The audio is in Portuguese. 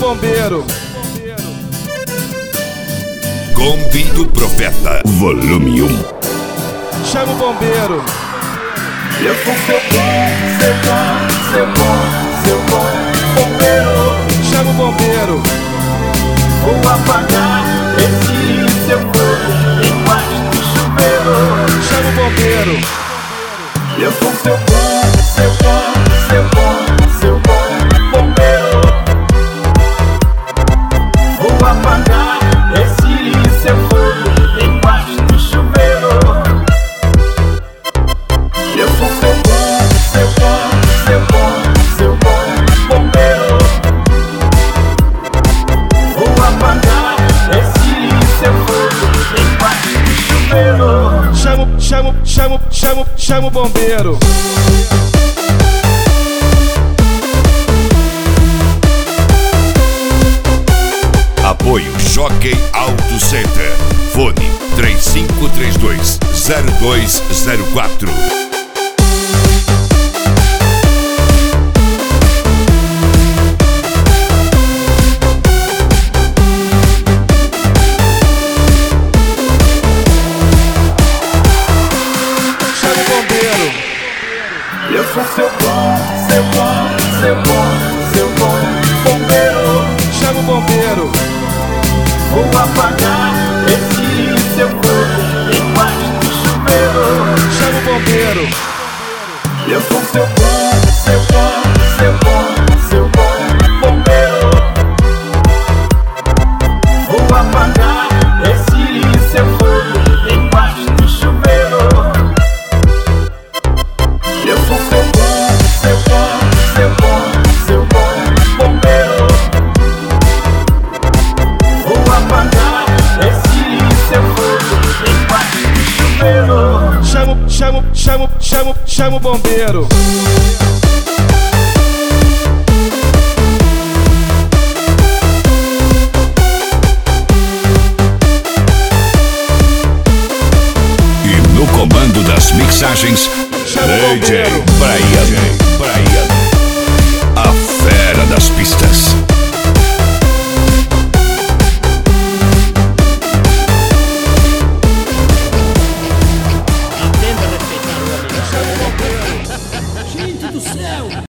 bombeiro. Kombi do Profeta, volume 1. Chama o bombeiro. Eu sou seu bom bombeiro. Chama o bombeiro. Vou apagar esse seu fogo embaixo do chuveiro. Chama o bombeiro. Eu sou seu bom bombeiro. Vou apagar esse seu fogo embaixo do chuveiro. Eu sou seu bom bombeiro. Vou apagar esse seu fogo embaixo do chuveiro. Chama o bombeiro. Apoio Jockey Auto Center. Fone 3532-0204. Eu sou seu bom bombeiro. Chama o bombeiro. Vou apagar esse seu fogo embaixo do chuveiro. Chama o bombeiro. Eu sou seu bom bombeiro. Vou apagar esse seu fogo embaixo do chuveiro. Eu sou seu bom bombeiro. Vou apagar esse seu fogo embaixo do chuveiro. Chama o bombeiro. E no comando das mixagens, Chama o DJ bombeiro. Brian.